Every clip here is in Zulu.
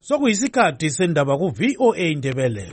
Sokuyisikhathi sendaba ku-VOA Indebele.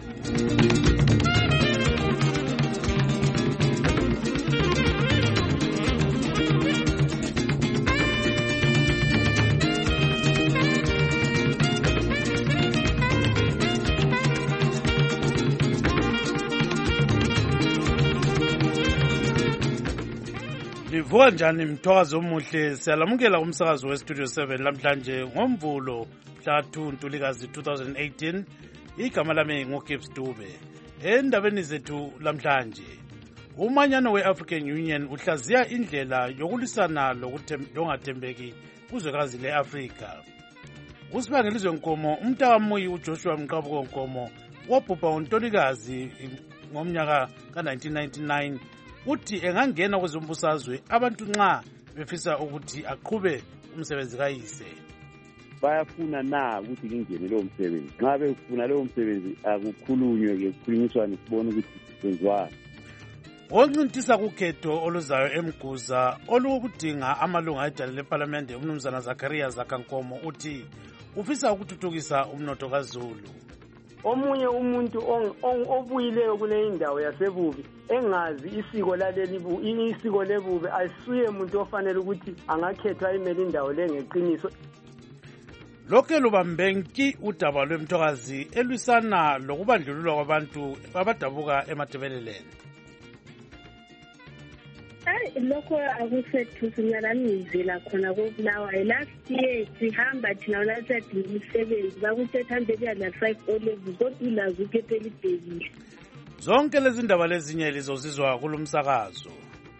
Livuka njani mthwakazi omuhle, siyalamukela umsakazo westudio 7 lamhlanje ngomvulo mhla 2 Ntulikazi 2018. Igama lami nguGibbs Dube. Endabeni zethu lamhlanje, umanyano we-African Union uhlaziya indlela yokulisana longathembeki kuzwekazi le-Afrika. Usibangelizwe Nkomo, umntakamuyi uJoshua Mqabuko Nkomo, wabhubha ngoNtulikazi ngomnyaka ka-1999, uthi engangena kwezombusazwe abantu nxa befisa ukuthi aqhube umsebenzi kayise. Bayafuna na ukuthi ngingene lowo msebenzi. Nxa befuna lowo msebenzi akukhulunywe kukhulunyiswane sibone ukuthi kwenziwani. Oncintisa kukhetho oluzayo eMguza olukudinga amalunga edala leParliament uMnumzana Zacharias Zakankomo uthi ufisa ukuthuthukisa umnotho kaZulu. Omunye umuntu obuyileyo kule indawo yasebubi engazi isiko isiko lebubi ayisuye umuntu ofanele ukuthi angakhethwa imele indawo le ngeqiniso. Lokho lubambenki udaba lwemthokazi elwisana lokubandlululwa kwabantu abadabuka eMatebeleleni. Lokho akusethu sinyalanizela khona koBulawayo. Last year sihamba thina lasethi imisebenzi bakusethu 105 olevu kodwa ilazi ukhethe libhekile. Zonke lezi ndaba lezinye lizozizwa kulumsakazo.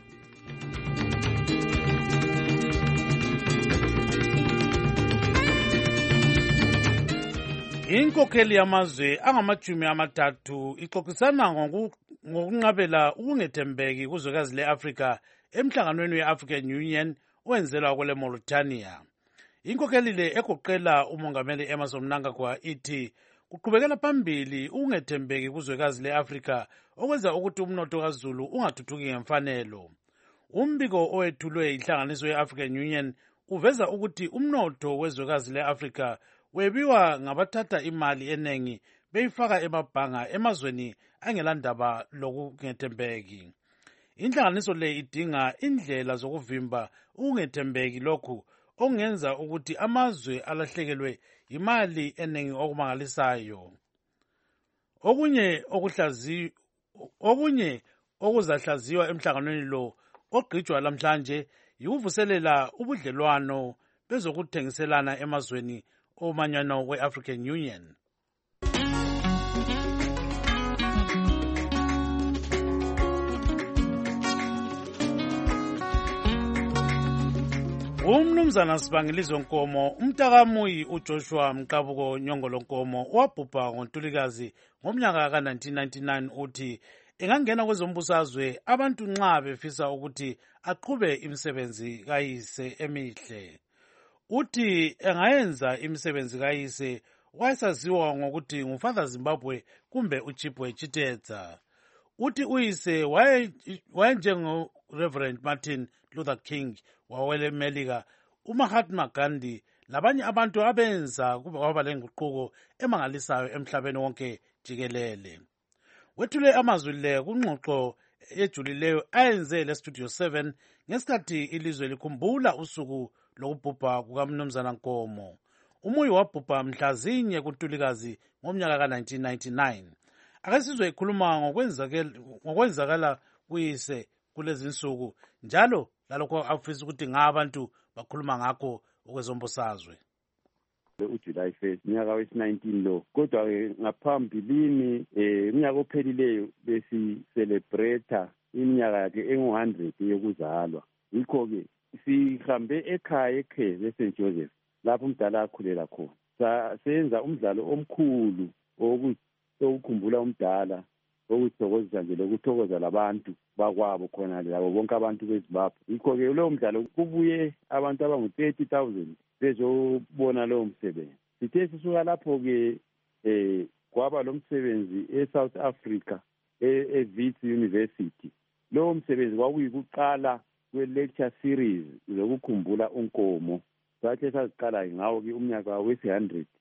Inkokheli yamazwe angamajumi amathathu ixoxisana ngokunqabela ukungethembeki kuzwekazi le-Afrika emhlanganweni we-African Union owenzelwa kwele Mauritania. Inkokheli le egoqela umongameli Emmerson Mnangagwa ithi kuqhubekela phambili ukungethembeki kuzwekazi le-Afrika okwenza ukuthi umnotho kaZulu ungathuthuki ngemfanelo. Umbiko owethulwe inhlanganiso ye-African Union uveza ukuthi umnotho wezwekazi le-Afrika webiwa ngabathatha imali eningi beyifaka emabhanga emazweni angelandaba lokungethembeki. Inhlanganiso le idinga indlela zokuvimba ukungethembeki lokhu ongenza ukuthi amazwe alahlekelwe imali eningi okumangalisayo. Okunye okuzahlaziywa emhlanganweni lo ogqitshwa lamhlanje yikuvuselela ubudlelwano bezokuthengiselana emazweni omanyano we-African Union. Umnumzana Sibangelizwe Nkomo, umntakamuyi uJoshua Mqabuko Nyongolo Nkomo wabhubha ngoNtulikazi ngomnyaka ka-1999 uthi engangena kwezombusazwe abantu nxa befisa ukuthi aqhube imisebenzi kayise emihle. Uthi engayenza imisebenzi kayise wayesaziwa ngokuthi nguFather Zimbabwe kumbe uChibwe Chitedza. Uthi uyise wayenjengo Reverend Martin Luther King wawele Melika, uMahatma Gandhi labanye abantu abenza kube kwaba lenguquko emangalisayo emhlabeni wonke jikelele. Wethule amazwi le kungxoxo ejulileyo ayenze leStudio 7 ngesikhathi ilizwe likhumbula usuku lokubhubha kukaMnumzana Nkomo. Umuyi wabhubha mhla 1 kuNtulikazi ngomnyaka ka-1999. Ake sizwe ikhuluma ngokwenzakala kuyise kulezi nsuku njalo lalokho afisa ukuthi ngabantu bakhuluma ngakho okwezombusazwe. uJuly 1st unyaka wesi-19 lo, kodwa-ke ngaphambilini unyaka ophelileyo besi-celebrate iminyaka yakhe engu-100 yokuzalwa. Yikho-ke sihambe ekhaya eKheze eSt Joseph lapho umdala akhulela khona. Senza umdlalo omkhulu okukhumbula umdala, okuthokozisa nje lokuthokoza labantu bakwabo khona labo bonke abantu beZimbabwe. Yikho-ke lowo mdlalo kubuye abantu abangu-30,000 bezobona lowo msebenzi. Sithe sisuka lapho-ke kwaba lo msebenzi eSouth Africa eWits University. Lowo msebenzi kwakuyikuqala kwe-lecture series zokukhumbula uNkomo. Sathe saziqala ngawo-ke umnyaka wesi-100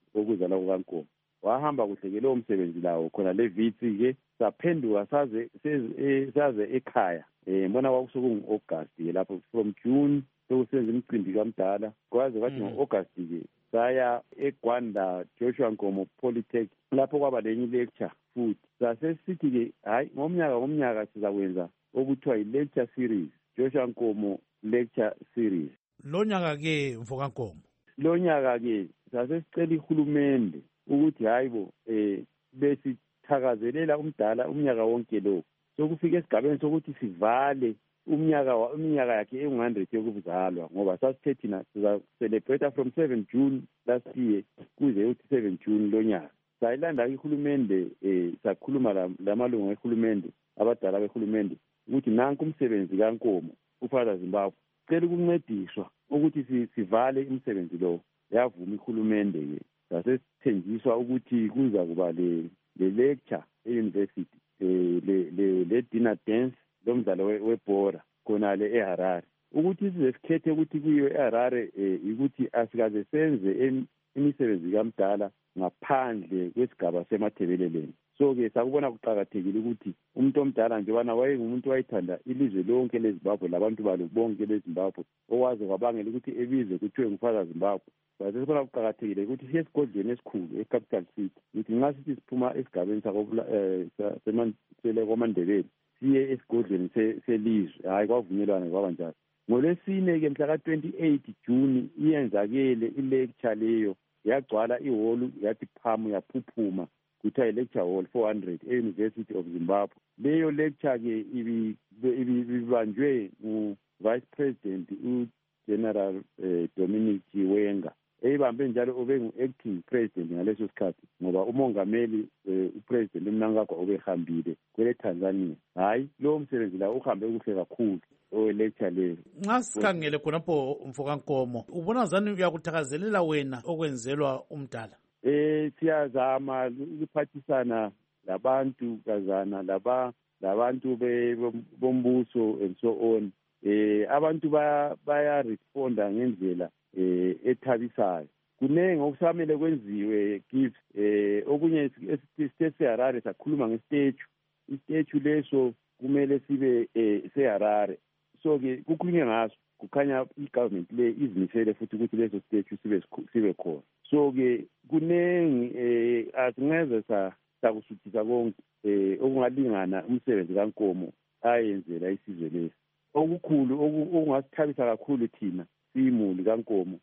wokuzala kukaNkomo. Wahamba kuhle-ke lowo msebenzi lawo khona le vitsi-ke saphenduka saze ekhaya. Mbona kwakusekungu-August-ke lapho from June sokusenza imicimbi kamdala kwaze kwathi ngo-August-ke saya eGwanda Joshua Nkomo Polytech lapho kwaba lenye lecture futhi. Sasesithi-ke hayi ngomnyaka sizakwenza okuthiwa yi-lecture series, Joshua Nkomo lecture series. Lo nyaka-ke Mfokankomo, lo nyaka-ke sasesicela ihulumende ukuthi hayibo besithakazelela umnyaka wonke lo sokufika esigabeni sokuthi sivale iminyaka yakhe engu-100 yokuzalwa, ngoba sasithe thina siza-celebrate from 7 June last year kuze uthi 7 June lo nyaka. Sayilanda-ke ihulumende, sakhuluma lamalungu ehulumende, abadala behulumende, ukuthi nanku umsebenzi kaNkomo uFather Zimbabwe cela ukuncediswa ukuthi sivale umsebenzi lo. Yavuma ihulumende-ke, sasesithenjiswa ukuthi kuza kuba le lecture e-university, le dinner dance lomdlalo webhora khonale eHarare, ukuthi size sikhethe ukuthi kuyiwe eHarare ukuthi asikaze senze imisebenzi kamdala ngaphandle kwesigaba semathebeleleni. So-ke sakubona kuqakathekile ukuthi umuntu omdala njebana wayengumuntu wayethanda ilizwe lonke leZimbabwe labantu balo bonke leZimbabwe, owaze kwabangela ukuthi ebizwe kuthiwe nguFather Zimbabwe. Sasibona kuqakathekile ukuthi siye esigodlweni esikhulu eCapital City, ukuthi nxa sithi siphuma esigabeni kwamaNdebele siye esigodlweni selizwe, hayi kwavunyelwana kwaba njalo. NgoLwesine-ke mhla ka-28 June iyenzakele ilecture leyo, yagcwala ihholu yathi phamu yaphuphuma kuthiwa yi-lecture hall 400 e-University of Zimbabwe. Leyo lecture-ke ibibanjwe ngu-Vice President uGeneral Dominic Chiwenga, eyibambe njalo ube ngu-acting president ngaleso sikhathi ngoba umongameli upresident uMnangagwa ubehambile kwele Tanzania. Hayi lowo msebenzi la uhambe kuhle kakhulu owe-lecture leyo. Nxa sikhangele khonapho Mfokankomo, ubona zani uyakuthakazelela wena okwenzelwa umdala? Siyazama ukuphathisana labantu kazana labantu bombuso and so on. Abantu baya-responda ngendlela ethabisayo. Kunengi okusamele kwenziwe Gift. Okunye sithe seHarare sakhuluma ngestatue. Istatue leso kumele sibe seHarare. So-ke kukhulunywe ngaso, kukhanya i-government le izimisele futhi ukuthi leso statue sibe khona. So-ke kunengi asingeze sakusuthisa konke okungalingana umsebenzi kaNkomo ayenzela isizwe lesi. Okukhulu okungasithabisa kakhulu thina siyimuli kaNkomo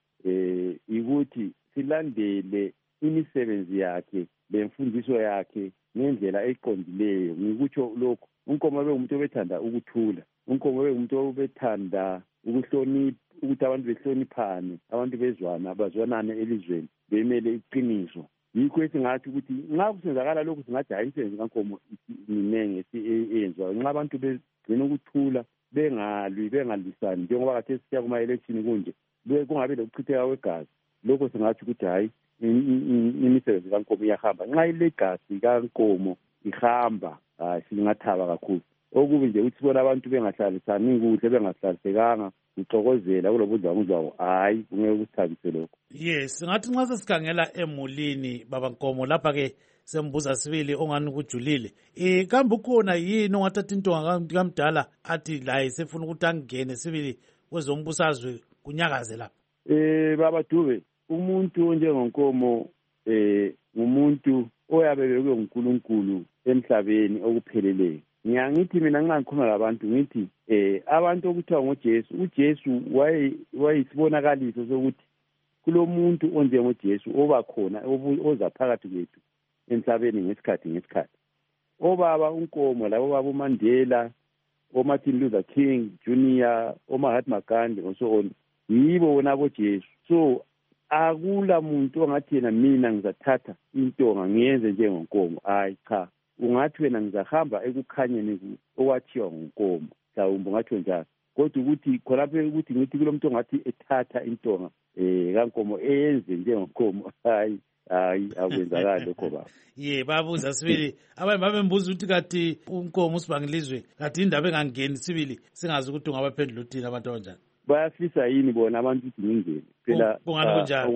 ukuthi silandele imisebenzi yakhe lemfundiso yakhe ngendlela eqondileyo. Ngikutsho lokho, uNkomo bekumuntu obethanda ukuthula, uNkomo bekumuntu obethanda ukuhlonipha, ukuthi abantu behloniphane, abantu bazwanane elizweni, bemele iqiniso. Yikho esingathi ukuthi nxa kusenzakala lokhu singathi hayi imisebenzi kaNkomo minengi eyenziwayo. Nxa abantu begcina ukuthula, bengalwi, bengalwisani, njengoba khathesi siya kuma-election kunje, kungabi lokuchitheka kwegazi, lokho singathi ukuthi hayi imisebenzi kaNkomo iyahamba. Nxa ilegazi kaNkomo ihamba, singathaba kakhulu. Okubi nje ukuthi sibona abantu bengahlalisani kuhle, bengahlalisekanga, uxokozela kulobudlwangudlwangu, hayi kungeke kusithabise lokho. Yes, ngathi nxa sesikhangela emulini baba Nkomo lapha-ke sembuza sibili ongani kujulile. Kambe ukhona yini ongathatha intonga kamdala athi laye sefuna ukuthi angene sibili kwezombusazwe kunyakaze lapha? Baba Dube, umuntu onjengoNkomo ngumuntu oyabelekwe nguNkulunkulu emhlabeni okupheleleyo. Ngiyangithi mina nxa ngikhuluma labantu ngithi abantu okuthiwa ngoJesu, uJesu wayisibonakaliso sokuthi kulomuntu onjengoJesu oba khona oza phakathi kwethu emhlabeni ngesikhathi. Obaba uNkomo labo baba uMandela, oMartin Luther King Jr., oMahatma Gandhi so on, yibo wona boJesu. So akula muntu ongathi yena mina ngizathatha intonga ngiyenze njengoNkomo. Hayi cha, ungathi wena ngizahamba ekukhanyeni okwathiwa nguNkomo, mhlawumbe ungathi njalo. Kodwa ukuthi khonapho ukuthi ngithi kulomuntu ongathi ethatha intonga kaNkomo eyenze njengoNkomo, hayi akwenzakala lokho baba. Babuza sibili abanye babembuza ukuthi kathi uNkomo usibangilizwe kathi indaba engangeni sibili singazi ukuthi ungabaphendula uthini abantu abanjani. Bayafisa yini bona abantu ukuthi ngingene? Phela kungani kunjalo?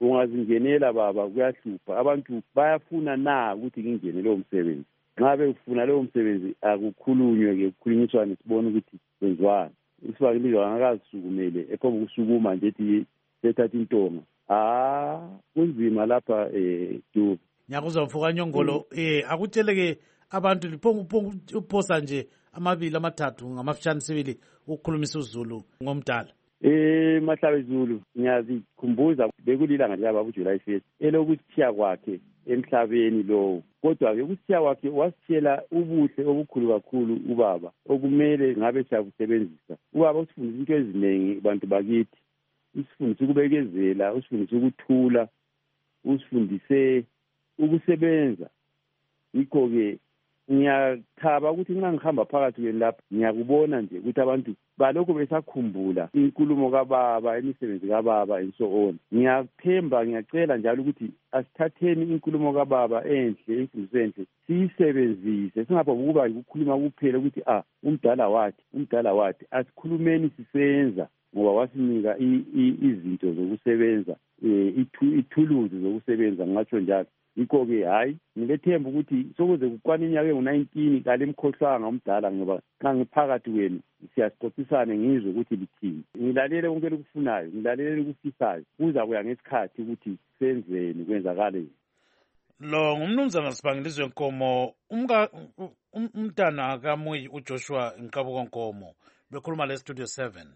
ungazingenela baba kuyahlupha. Abantu bayafuna na ukuthi ngingene leyo msebenzi. Nxa befuna leyo msebenzi akukhulunywe-ke, kukhulunyiswane sibone ukuthi kwenziwani. Isibakilizwa angakazisukumele ephobe ukusukuma nje ethi sethatha intonga. Kunzima lapha Dube. Ngiyakuzwa Mfoka Nyongolo. Akutsheleke abantu liphonga uphosa nje amabili amathathu ngamafishane sibili ukukhulumisa uZulu ngomdala. Mahlabe Zulu ngiyazikhumbuza bekulilanga lika July 1st elokuthiya kwakhe emhlabeni lowo. Kodwa-ke ukuthiya kwakhe wasitshela ubuhle obukhulu kakhulu ubaba okumele ngabe siyakusebenzisa. Ubaba usifundisa into eziningi bantu bakithi. Usifundise ukubekezela, usifundise ukuthula, usifundise ukusebenza. Yikho-ke ngiyathaba ukuthi nxa ngihamba phakathi kwenu lapha ngiyakubona nje ukuthi abantu balokhu besakhumbula inkulumo kababa, imisebenzi kababa and so on. Ngiyathemba, ngiyacela njalo ukuthi asithatheni inkulumo kababa enhle, imfundiso enhle, siyisebenzise. Singapha ukuba ukukhuluma kuphela ukuthi umdala wathi. Asikhulumeni sisenza, ngoba wasinika izinto zokusebenza, ithuluzi zokusebenza, ngatsho njalo. Yikho-ke hayi ngilethemba ukuthi sokuze kukwana iminyaka engu-19 kale mkhohlwanga umdala, ngoba xa ngiphakathi kwenu siyasixoxisane ngizwe ukuthi lithini. Ngilalele konke elikufunayo, ngilalele elikufisayo, kuza kuya ngesikhathi ukuthi senzeni, kwenzakaleni. Lo ngumnumzana Sibangilizwe Nkomo, umntana kaMuyi uJoshua Nkabuko Nkomo, bekhuluma le Studio 7.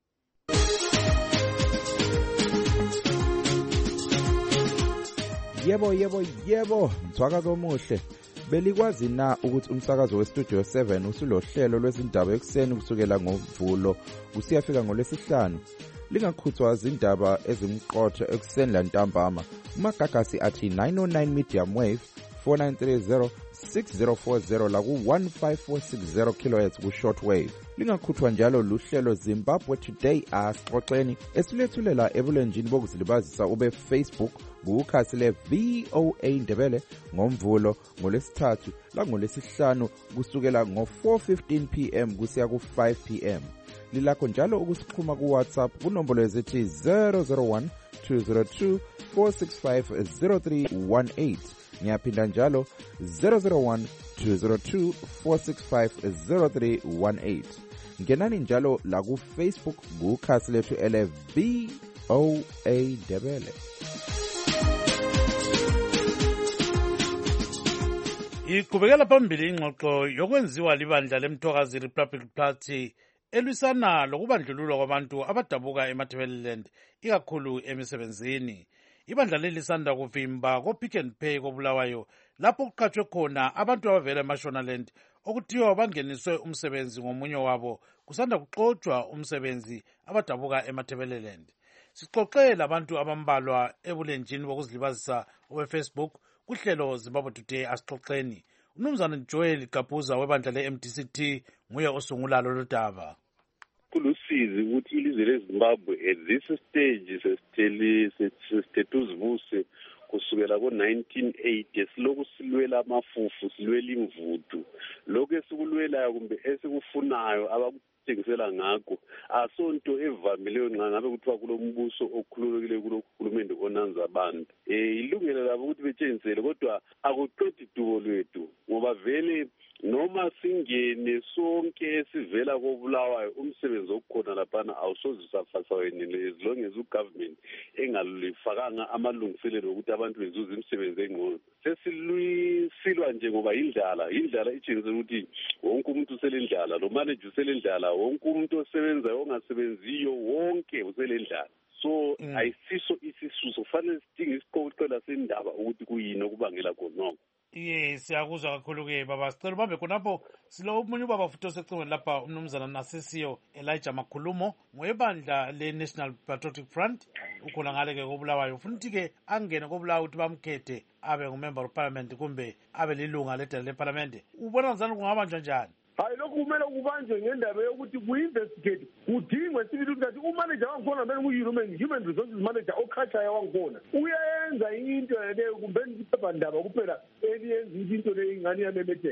Yebo, mthwakazi omuhle. Belikwazi na ukuthi umsakazo weStudio 7 usulohlelo lwezindaba ekuseni kusukela ngoMvulo usiyafika ngoLwesihlanu? Lingakhuthwa izindaba ezimqotho ekuseni lantambama. Umagagasi athi 909 medium wave 4930 6040 la ku-15460 kHz ku-short wave. Lingakhuthwa njalo luhlelo Zimbabwe Today asixoxeni esilethulela ebulenjini bokuzilibazisa ube Facebook kukhasi le VOA Ndebele ngoMvulo, ngoLwesithathu la ngoLwesihlanu kusukela ngo-4:15 PM kusiya ku-5 PM. Lilakho njalo ukusixhuma ku-WhatsApp kunombolo ezithi 001 202 465 0318. Ngiyaphinda njalo 001 202 465 0318. Ngenani njalo la ku-Facebook kukhasi lethu ele VOA Ndebele. Iqhubekela phambili ingxoxo yokwenziwa libandla lemthokazi Republican Party elwisana lokubandlululwa kwabantu abadabuka eMatabeleland ikakhulu emisebenzini. Ibandla leli lisanda kuvimba ko-Pick and Pay koBulawayo lapho kuqhatshwe khona abantu abavela eMashonaland okuthiwa bangeniswe umsebenzi ngomunye wabo kusanda kuxotshwa umsebenzi abadabuka eMatabeleland. Sixoxe labantu abambalwa ebulenjini bokuzilibazisa owe-Facebook kuhlelo Zimbabwe Today asixoxeni. Umnumzana Joel Kapuza webandla le-MDCT nguye osungula lolu daba. Kulusizi ukuthi ilizwe leZimbabwe at this stage sesithethe uzivuse kusukela ko-1980 siloku silwela amafufu, silwela imvudu. Lokhu esikulwelayo kumbe esikufunayo abakutshengisela ngakho asonto evamileyo nxa ngabe kuthiwa kulo mbuso okhululekile kulo hulumende onanza abantu. Ilungelo labo ukuthi betshengisele, kodwa akuqedi dubo lwethu ngoba vele noma singene sonke esivela koBulawayo umsebenzi okukhona laphana awusoze usafasa wenele as long as ugovernment engalifakanga amalungiselelo ukuthi abantu bezuze imisebenzi engcono. Sesilwa nje ngoba indlala itshengisa ukuthi wonke umuntu uselendlala, lo manager uselendlala, wonke umuntu osebenzayo ongasebenziyo wonke uselendlala. So ayisiso isisuso, kufanele sidinge isiqoqela sendaba ukuthi kuyini okubangela khonoko. Siyakuzwa kakhulu-ke baba, sicela ubambe khonapho. Silo omunye ubaba futhi osecingweni lapha, umnumzana Nasisiyo Elijah Makhulumo webandla le-National Patriotic Front ukhona ngale-ke koBulawayo. Ufuna ukuthi-ke angene koBulawayo ukuthi bamkhethe abe ngu-member of parliament kumbe abe lilunga ledala leparlamente. Ubona ngizani kungabanjwa njani? Hayi, lokhu kumele kubanjwe ngendaba yokuthi ku-investigate kudingwe sibili ukuthi umanager wangikhona vele human resources manager okhatshayo wangikhona uyayenza into leyo kumbe iphephandaba kuphela eliyenza into leyo ingane yamemetheka.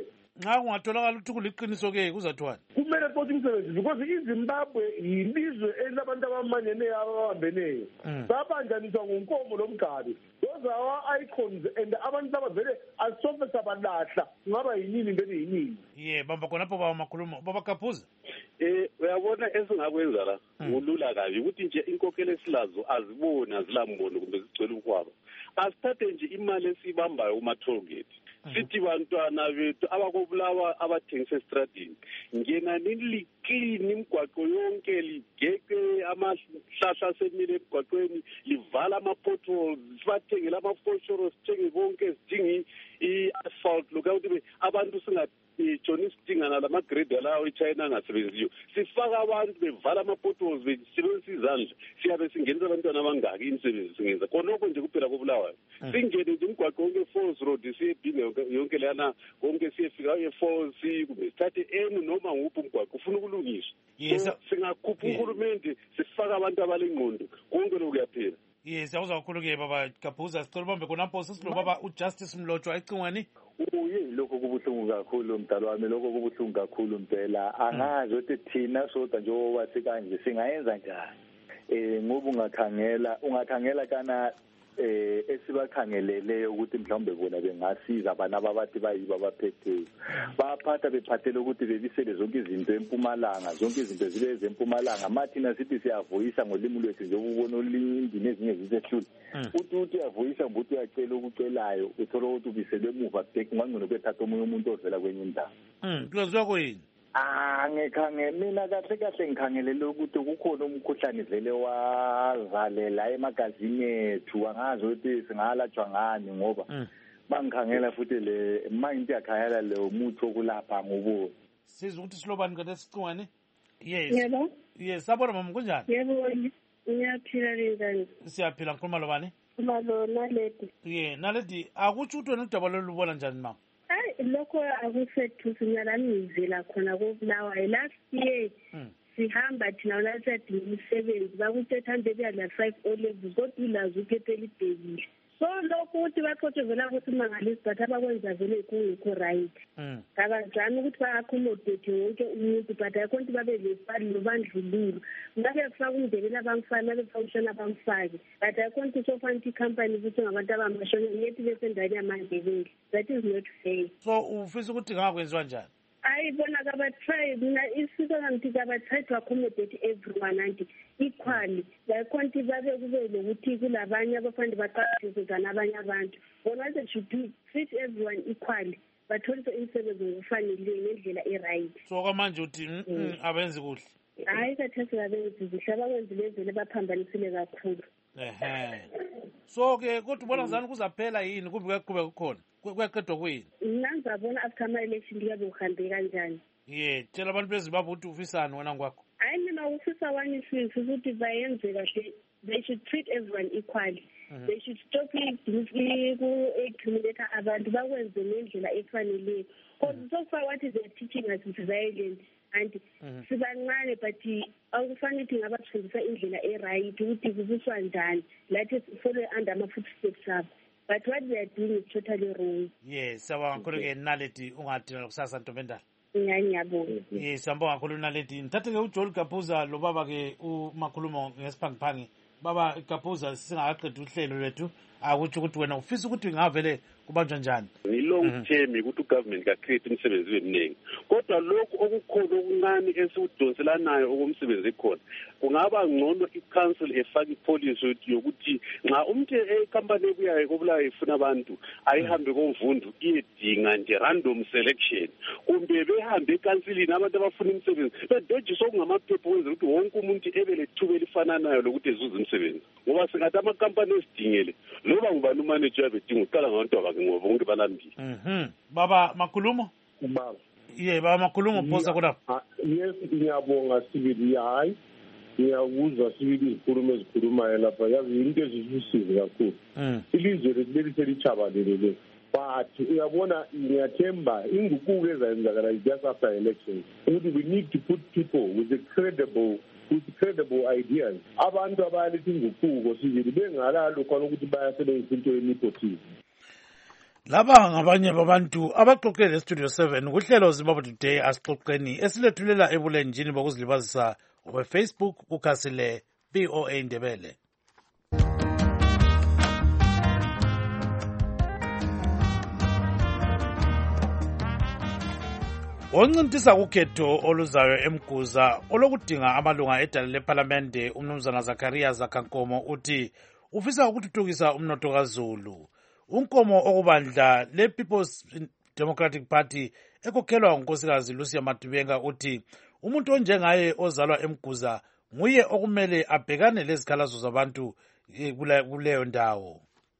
nxa kungatholakala ukuthi kuliqiniso-ke kuzathiwani? Kumele futhi umsebenzi because iZimbabwe yilizwe elilabantu abamanyeneyo ababambeneyo. Sabanjaniswa ngonkomo lomgadi. Those are our icons and abantu abavele asofe sabalahla ngaba yinini mbele yinini. Bamba khonapho baba Makhulumo. Baba Kaphuza. Uyabona esingakwenza la ngulula kabi ukuthi nje inkokhelo esilazo aziboni azilambono kumbe zigcwele ukwaba. Asithathe nje imali esibambayo kuma-toll gate. Sithi bantwana bethu abakobulawa abathengisa estradini ngenani liklini imigwaqo yonke ligeke amahlahla asemile emgwaqweni livala ama-potholes sibathengele amafoshoro sithenge bonke sidinge i-asphalt lokuya ukuthi abantu singatshoni sidingana lama-grade alawo iChina angasebenziyo sifaka abantu bevala ama-potholes besebenzisa izandla siyabe singenisa abantwana abangaki imisebenzi singenza khonokho nje kuphela kobulawayo singene nje imigwaqo yonke e-Falls Road siyebhine yonke leyana konke siyefika e-Falls kumbe sithathe enu noma nguphi umgwaqo ufuna ukulungiswa singakhupha uhulumende sifaka abantu abalengqondo konke lokhu kuyaphela. Siyawuza kakhulu-ke baba Kaphuza sicela ubambe khonapho sesilo baba uJustice Mlotshwa ecingweni. Lokho kubuhlungu kakhulu mdala wami, lokho kubuhlungu kakhulu mpela. Angazi ukuthi thina soda njengoba sikanje singayenza njani. Ngoba ungakhangela kana esibakhangeleleyo ukuthi mhlawumbe bona bengasiza abantu ababathi bayibo abaphetheyo baphatha bephathele ukuthi bebisele zonke izinto eMpumalanga, zonke izinto zibe ezempumalanga. Mathina sithi siyavuyisa ngolimi lwethu njengoba ubona olindini ezinye zisehlule uthi uyavuyisa ngokuthi uyacela ukucelayo uthola ukuthi ubiselwe emuva kungangcono kwethatha omunye umuntu ovela kwenye indawo. Kuyaziwa kuyini? Mina kahle ngikhangelele ukuthi kukhona umkhuhlane vele wazalela emagazini ethu angazi ukuthi singalatshwa ngani ngoba bangikhangela futhi le manje yakhayela le umuthi wokulapha ngoboni. Sizwe ukuthi silobani kanti esicingwane? Yebo. Yes, sabona mama kunjani? Yebo, ngiyaphila njani? Siyaphila ngikhuluma lobani? Naledi. Naledi akutsho ukuthi wena udaba lolubona njani mama? Lokho akusethu sinyalanizela khona kobulawayo last year sihamba thina lasadinga imisebenzi bakuthi hambe kuya la 5 O-levels kodwa ilazi ukephe libhekile. So lokho ukuthi baqotshovela ukuthi mangalisi but abakwenza vele kungekho right. Kabazami ukuthi ba-accommodate wonke umuntu but akhonto babe lesibali lobandlululo. Ngabe kufaka umndebela abamfana ngabe kufaka umshana abamfaki but akhonto sofanti company ukuthi ngabantu abamashona ngethi besendaweni yamandebele. That is not fair. So ufisa ukuthi ngakwenziwa njani? Bona kabatry mina isiko ngithi kabatry to accommodate everyone and equally akhonto babe kube lokuthi kulabanye abafandi baqashisa nabanye abantu bona they should treat everyone equally batholise imisebenzi ngokufanele ngendlela e-right. So kwamanje uthi abenzi kuhle? Kathesi abenzi kuhle abakwenzi lezele baphambanisile kakhulu. So-ke kodwa ubona ngizani kuzaphela yini kumbe kuyaqhubeka kukhona kuyaqedwa kuyini? Ngizabona after ama-election kuyabe kuhambe kanjani. Tshela abantu beZimbabwe ukuthi ufisani wena ngokwakho. Mina ufisa wanisisi ukuthi bayenze kahle. They should treat everyone equally. They should stop ku-accumulate abantu bakwenze ngendlela efaneleyo. Because so far what is they teaching us is violence and sibancane but akufanele ukuthi ngabathembisa indlela e-right ukuthi kubuswa njani lathi follow under ama-footsteps abo. But what they are doing is totally wrong. Sawabonga kakhulu-ke Naledi ungadinwa kusasa Ntombendala. Ngiyabonga. Siyabonga kakhulu Naledi. Ngithathe-ke uJoel Kaphuza lo baba-ke umakhulumo ngesiphangiphangi. Baba Kaphuza singakaqedi uhlelo lwethu akutsho ukuthi wena ufisa ukuthi ngavele kubanjwa njani? Long term ukuthi ugovernment ka-create imisebenzi ibe miningi kodwa lokhu okukhona okuncane esikudonselanayo okomsebenzi ekhona kungaba ngcono i-council efaka ipolicy yokuthi nxa umuntu ekampani ebuyayo kobulawayo ifuna abantu ayihambe komvundu iyedinga nje random selection kumbe behambe ekansilini abantu abafuna imisebenzi bedojiswa okungamaphepha ukwenzela ukuthi wonke umuntu ebe lethuba elifananayo lokuthi ezuze imisebenzi ngoba singathi amakampani esidingele loba ngubani umanager bedinga uqala ngabantu abake ngoba bonke balambile. Baba Makhulumo? Baba. Baba Makhulumo phosa kodwa. Yes, ngiyabonga sibili hayi. Ngiyakuzwa sibili izikhulumo ezikhulumayo lapha yazi into ezisisize kakhulu. Ilizwe leli selichabalele but uyabona ngiyathemba inguquko ezayenzakala just after elections ukuthi we need to put people with credible ideas. Abantu abalithi inguquko sibili bengalalo khona ukuthi bayasebenzisa into yenepotism. Laba ngabanye babantu abaxoxele Studio 7 kuhlelo Zimbabwe Today asixoxeni esilethulela ebulenjini bokuzilibazisa we-Facebook kukhasile VOA Ndebele. Oncintisa ukhetho oluzayo eMguza olokudinga amalunga edala leParlamente umnumzana Zacharias Zakankomo uthi ufisa ukuthuthukisa umnotho kaZulu. Unkomo okubandla le-People's Democratic Party ekhokhelwa ngunkosikazi Lucia Matubenga uthi umuntu onjengaye ozalwa eMguza nguye okumele abhekane lezikhalazo zabantu kuleyo ndawo.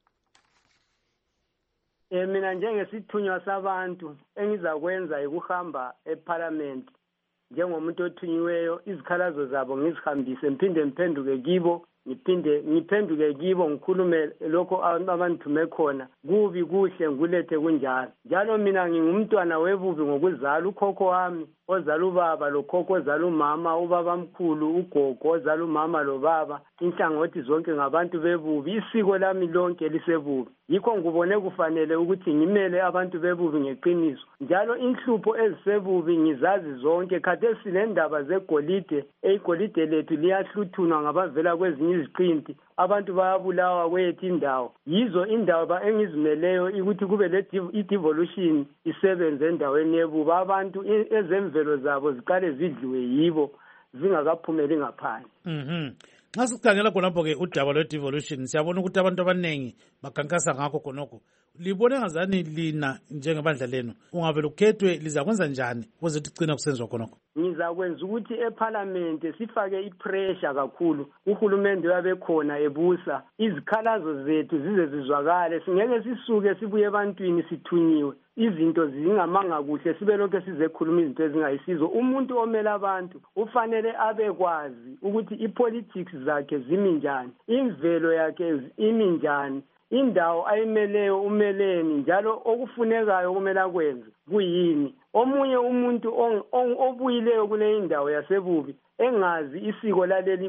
Mina njengesithunywa sabantu engizakwenza ukuhamba eParliament njengomuntu othunyiweyo izikhalazo zabo ngizihambise ngiphinde ngiphenduke kibo ngiphenduke kibo ngikhulume lokho abanthume khona kubi kuhle ngulethe kunjalo. Njalo mina ngingumntwana webubi ngokuzala ukhokho wami ozala ubaba lokhokho ozala umama ubaba mkhulu ugogo ozala umama lobaba inhlangothi zonke ngabantu bebubi isiko lami lonke lisebubi. Yikho ngubone kufanele ukuthi ngimele abantu bebubi ngeqiniso. Njalo inhlupho ezisebubi ngizazi zonke khathesi sinendaba zegolide igolide lethu liyahluthunwa ngabavela kwezinye iziqinti abantu bayabulawa kwethu indawo. Yizo indaba engizimeleyo ukuthi kube le devolution isebenze endaweni yebuba abantu ezemvelo zabo ziqale zidliwe yibo zingakaphumeli ngaphandle. Nxa sikhangela khonapho-ke udaba lwe-devolution siyabona ukuthi abantu abaningi bakhankasa ngakho khonokho. Libone ngazani lina njengebandla lenu ungavele ukhethwe lizakwenza njani ukuze tigcina kusenziwa khonokho? Ngizakwenza ukuthi eParliament sifake ipressure kakhulu uhulumende wabekhona ebusa izikhalazo zethu zize zizwakale. Singeke sisuke sibuye ebantwini sithunyiwe izinto zingamanga kuhle sibe lokho sizekhuluma izinto ezingayisizo. Umuntu omela abantu ufanele abekwazi ukuthi ipolitics zakhe zimi njani, imvelo yakhe imi njani, indawo ayimeleyo umeleni, njalo okufunekayo kumele kwenze kuyini. Omunye umuntu obuyileyo kule indawo yasebubi engazi isiko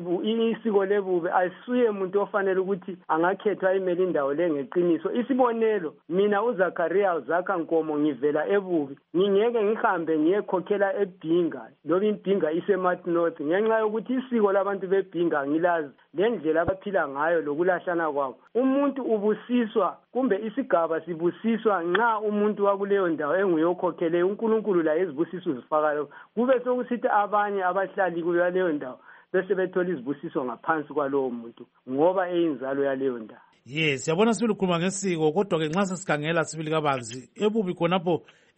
isiko lebubi ayisuye umuntu ofanele ukuthi angakhethwa ayimele indawo le ngeqiniso. Isibonelo, mina uZacharias Zakankomo ngivela ebubi ngingeke ngihambe ngiyekhokhela eBhinga loba iBhinga iseMartin North ngenxa yokuthi isiko labantu beBhinga ngilazi lendlela abaphila ngayo lokulahlana kwabo. Umuntu ubusiswa kumbe isigaba sibusiswa nxa umuntu wakuleyo ndawo enguyokhokhele uNkulunkulu la izibusiso zifakayo kube sokusithi abanye abahlali kuleyo ndawo bese bethola izibusiso ngaphansi kwalowo muntu ngoba eyinzalo yaleyo ndawo. Yes, siyabona sibili ukhuluma ngesiko kodwa-ke nxa sesikhangela sibili kabanzi ebubi khonapho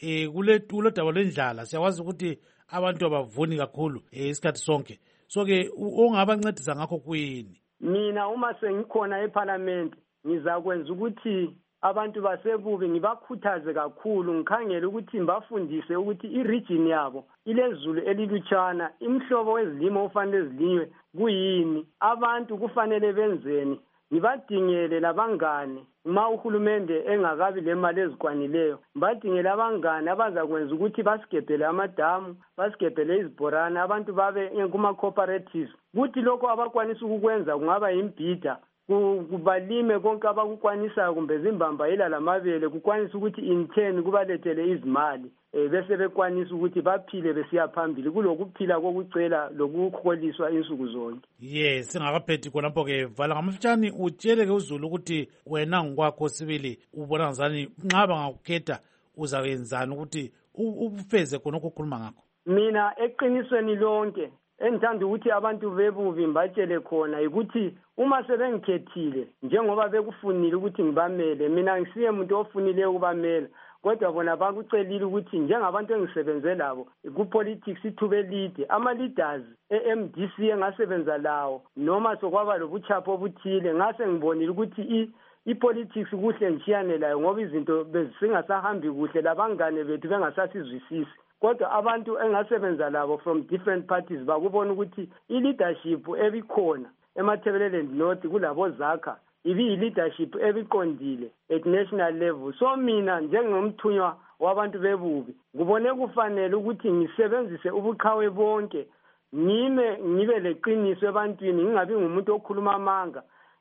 kule daba lendlala siyakwazi ukuthi abantu abavuni kakhulu isikhathi sonke. So-ke ongabancedisa ngakho kuyini? Mina uma sengikhona eParliament ngizakwenza ukuthi abantu basebubi ngibakhuthaze kakhulu ngikhangele ukuthi ngibafundise ukuthi iregion yabo ilezulu elilutshana imhlobo wezilimo ufanele zilinywe kuyini, abantu kufanele benzeni. Ngibadingele labangane uma uhulumende engakabi lemali ezikwanileyo ngibadingele abangane abazakwenza ukuthi basigebhele amadamu basigebhele izibhorana abantu babe kuma-cooperatives kuthi lokho abakwanisa ukukwenza kungaba yimbhida kubalime konke abakukwanisayo kumbe zimbambayela lamabele kukwanisa ukuthi in turn kubalethele izimali bese bekwanisa ukuthi baphile besiya phambili kulokuphila kokucela lokuholiswa insuku zonke. Yes, singakaphethi khonapho-ke vala ngamafitshane utshele-ke uZulu ukuthi wena ngokwakho sibili ubona ngazani nxa bangakukhetha uzawenzani ukuthi ufeze khonokho ukhuluma ngakho. Mina eqinisweni lonke engithanda ukuthi abantu bebubi mbatshele khona ukuthi uma sebengikhethile njengoba bekufunile ukuthi ngibamele mina ngisiye umuntu ofunile ukubamela kodwa bona bakucelile ukuthi njengabantu engisebenze labo ku-politics ithuba elide ama-leaders e-MDC engasebenza lawo noma sokwaba lobuchapho obuthile ngase ngibonile ukuthi i-politics kuhle ngishiyane layo ngoba izinto bezingasahambi kuhle labangane bethu bengasasizwisisi. Kodwa abantu engasebenza labo from different parties bakubona ukuthi i-leadership ebikhona eMatabeleland North kulabo Zakha ibi-leadership ebiqondile at national level. So mina njengomthunywa wabantu bebubi ngubone kufanele ukuthi ngisebenzise ubuqhawe bonke ngibe leqiniso ebantwini ngingabi ngumuntu okhuluma amanga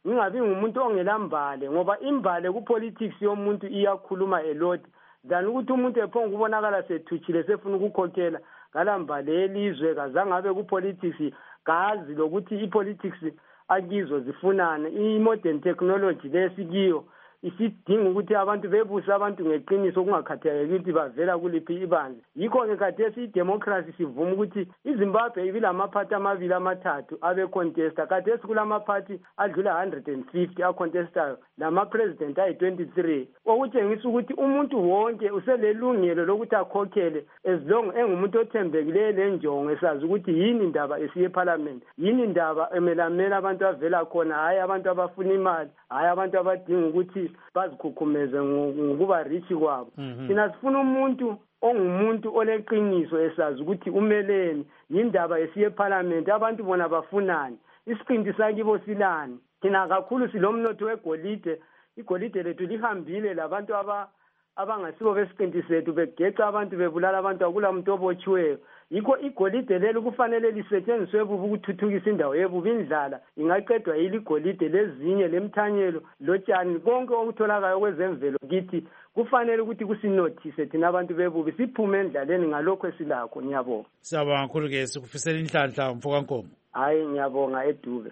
ngingabi ngumuntu ongelambale ngoba imbale kupolitics yomuntu iyakhuluma a lot than ukuthi umuntu ephonga ukubonakala sethuchile sefuna ukukhokhela ngalambale elizwe kazange abe kupolitics kazi lokuthi ipolitics akizo zifunana i-modern technology lesikiyo isidinga ukuthi abantu bebuse abantu ngeqiniso kungakhathekile ukuthi bavela kuliphi ibandla yikho-ke khathesi idemocracy sivuma ukuthi iZimbabwe ibilamaphathi amabili amathathu abe-contesta khathesi kulamaphathi adlula 150 acontestayo lama-president ayi-23 okutshengisa ukuthi umuntu wonke uselelungelo lokuthi akhokhele as long engumuntu othembekileyo lenjongo esazi ukuthi yini indaba esiye eparliament yini indaba emelamela abantu avela khona hhayi abantu abafuna imali hhayi abantu abadinga ukuthi bazikhukhumeze ngokuba rich kwabo thina sifuna umuntu ongumuntu oleqiniso esazi ukuthi umeleni yindaba esiye eparliament abantu bona bafunani isiqindi sakibo silani thina kakhulu silomnotho wegolide igolide lethu lihambile labantu abangasibo besiqindi sethu begeca abantu bebulala abantu akula muntu obotshiweyo yikho igolide leli kufanele lisetshenziswe bubu ukuthuthukisa indawo yebubi indlala ingaqedwa yili igolide lezinye lemthanyelo lotshani konke okutholakayo kwezemvelo kithi kufanele ukuthi kusinothise thina abantu bebubi siphume endlaleni ngalokho esilakho ngiyabonga siyabonga kakhulu-ke sikufisela inhlanhla Mfokankomo hayi ngiyabonga Edube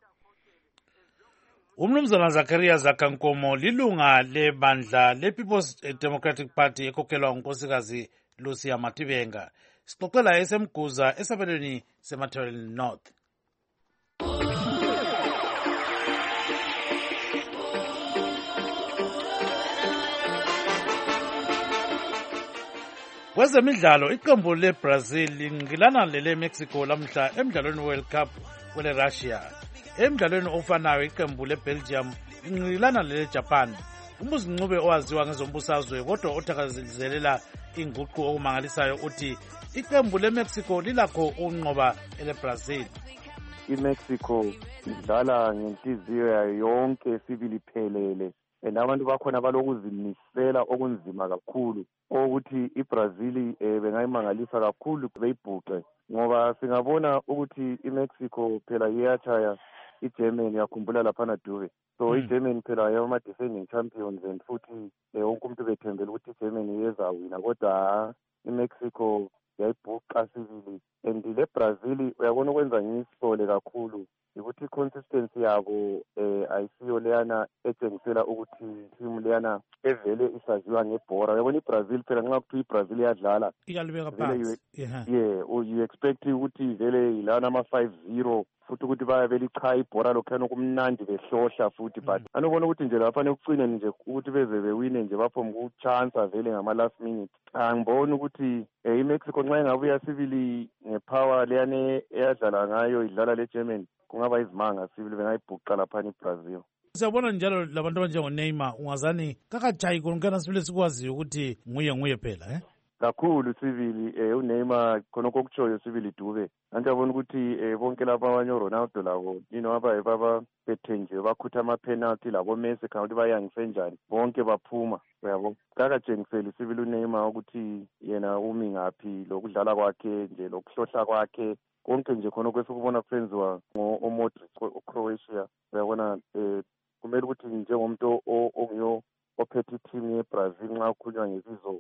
umnumzana Zakaria Zakankomo lilunga lebandla le-People's Democratic Party ekhokhelwa ngunkosikazi Lucia Matibenga sixoxela esemguza esabelweni seMatabele North. Kwezemidlalo iqembu leBrazil lingilana lele-Mexico lamhla emdlalweni World Cup kwele-Russia. Emdlalweni ofanayo iqembu leBelgium lingilana lele-Japan. Umbuzi Ncube owaziwa ngezombusazwe kodwa othakazelela inguqu okumangalisayo uthi iqembu leMexico lilakho ukunqoba eleBrazil. iMexico idlala ngenhliziyo yayo yonke sibili phelele and abantu bakhona balokuzimisela okunzima kakhulu ukuthi iBrazil bengayimangalisa kakhulu beyibhuqe ngoba singabona ukuthi iMexico phela iyachaya iGermany yakhumbula laphana duve so iGermany phela yama defending champions and futhi wonke umuntu bethembela ukuthi iGermany iyezawina kodwa iMexico yayibhuqa sibili and leBrazil uyabona ukwenza ngisole kakhulu ukuthi consistency yabo ayisiyo leyana etshengisela ukuthi team leyana evele isaziwa ngebhora uyabona iBrazil phela nxa kuthiwa iBrazil iyadlala iyalibeka phansi you expect ukuthi vele ilana ama-5-0 futhi ukuthi bayavele ichaya ibhora lokhuyana kumnandi behlohla futhi but anobona ukuthi nje lapha ekucineni nje ukuthi beze bewine nje baphomu kuchance vele ngama-last minute angiboni ukuthi iMexico nxa ingabuya sibili ngepower leyane eyadlala ngayo idlala leGermany kungaba izimanga sibili bengayibhuqa laphana iBrazil. Siyabona njalo labantu abanjengoNeymar ungazani kakajayi konkana sibile sikwaziyo ukuthi nguye phela kakhulu sibili uNeymar khonokho okutshoyo sibili dube anti yabona ukuthi bonke laba abanye uRonaldo labo abaye bethenjiwe bakhutha ama-penalty labo Messi khona ukuthi bayangise njani bonke baphuma uyabo kakatshengiseli sibili uNeymar ukuthi yena umi ngaphi lokudlala kwakhe nje lokuhlohla kwakhe konke nje khona kwesukubona kusenziwa ngoModric oCroatia uyabona kumele ukuthi njengomuntu ongiyo ophethe iteam yeBrazil nxa ukhulunywa ngebizo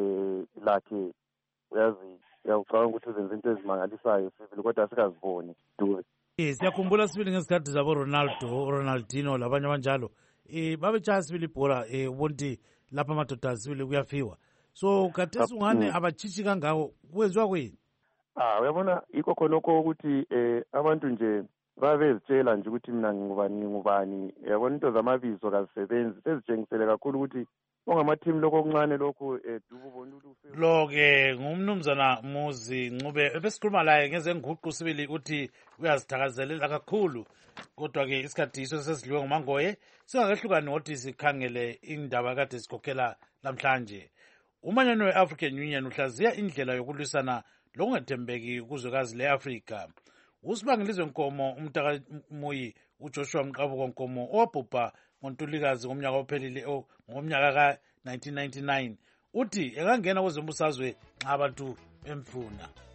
lakhe uyacabanga ukuthi uzenza into ezimangalisayo sibili kodwa asikaziboni dube siyakhumbula sibili ngezikhathi zabo Ronaldinho labanye abanjalo babetshaya sibili ibhora ubonti lapha amadoda sibili kuyafiwa so khathesi ungane abatshitshi kangako kwenziwa kuyini uyabona yikho khonokho ukuthi abantu nje babezitshela nje ukuthi mina ngingubani yabona into zamabizo kazisebenzi sezitshengisele kakhulu ukuthi ongamathimu lokho okuncane lokhu dububona lo-ke ngumnumzana Muzi Ncube ebesikhuluma laye ngezenguqu sibili uthi uyazithakazelela kakhulu kodwa-ke isikhathi iso sesidliwe ngumangoye singakehlukani ngokuthi sikhangele indaba kade sikhokhela namhlanje. Umanyano we-African Union uhlaziya indlela yokulwisana lokungathembeki kuzwekazi le-Afrika. Usibangilizwe Nkomo umntaka Muyi uJoshua Mqabuko Nkomo owabhubha ngoNtulikazi ngomnyaka ophelile ngomnyaka ka-1999 uthi engangena kwezombusazwe nxa abantu bemfuna.